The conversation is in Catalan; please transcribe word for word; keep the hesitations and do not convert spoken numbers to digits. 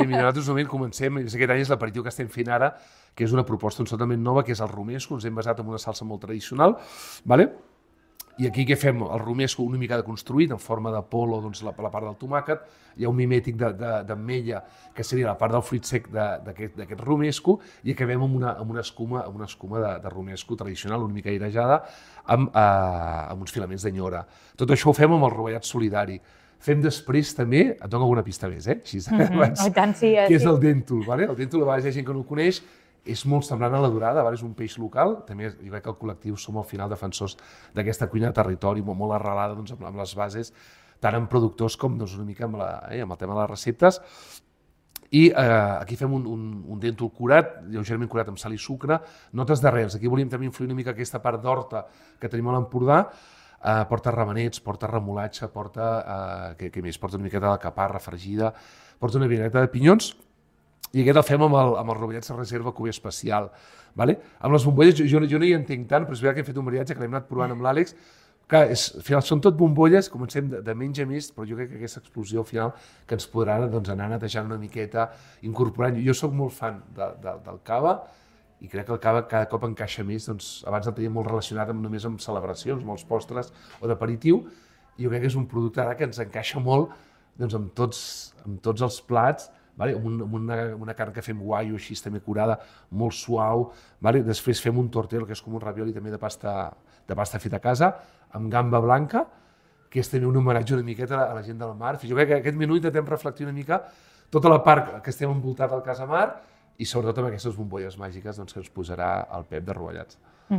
mira, nosaltres normalment comencem, aquest any és l'aperitiu que estem fent ara, que és una proposta totalment nova, que és el romesco, ens hem basat en una salsa molt tradicional, vale? I aquí què fem? El romesco una mica deconstruït, en forma de polo, doncs, la, la part del tomàquet, hi ha un mimètic d'ametlla, que seria la part del fruit sec d'aquest romesco, i acabem amb una, amb una escuma, amb una escuma de, de romesco tradicional, una mica airejada, amb, eh, amb uns filaments d'enyora. Tot això ho fem amb el rovellat solidari. Fem després també, et dono alguna pista més, eh? Així, mm -hmm. abans, oh, tant, sí, que és sí. el dèntol. Vale? El dèntol, a vegades hi ha gent que no el coneix, és molt semblant a la dorada, vale? És un peix local, també jo crec que el col·lectiu som al final defensors d'aquesta cuina de territori molt, molt arrelada doncs, amb, amb les bases, tant en productors com doncs, una mica amb, la, eh, amb el tema de les receptes. I eh, aquí fem un, un, un dèntol curat, lleugerament curat amb sal i sucre, notes d'arrels. Aquí volíem també influir una mica aquesta part d'horta que tenim a l'Empordà. Uh, porta ramanets, porta remolatge, porta, uh, què, què més? Porta una miqueta de caparra fregida, porta una vinaigreta de pinyons, i aquest el fem amb el, amb els rovellats de reserva Cuber especial. Vale? Amb les bombolles jo, jo, jo no hi entenc tant, però és veritat que hem fet un maridatge que l'hem anat provant amb l'Àlex, que és, al final són tot bombolles, comencem de, de menys a més, però jo crec que aquesta explosió al final que ens podrà doncs, anar netejant una miqueta, incorporant. Jo sóc molt fan de, de, del cava, i crec que el cava cada cop encaixa més, doncs, abans el teníem molt relacionat amb, només amb celebracions, molts postres o d'aperitiu, i jo crec que és un producte ara que ens encaixa molt doncs, amb, tots, amb tots els plats, vale? amb, un, amb, una, amb una carn que fem guaio, així també curada, molt suau, vale? Després fem un tortell, que és com un ravioli també de pasta, de pasta feta a casa, amb gamba blanca, que és també un homenatge una miqueta a la gent del mar. Jo crec que aquest menú intentem reflectir una mica tota la part que estem envoltat al Casamar, i sobretot amb aquestes bombolles màgiques doncs, que ens posarà el Pep de Rovellats.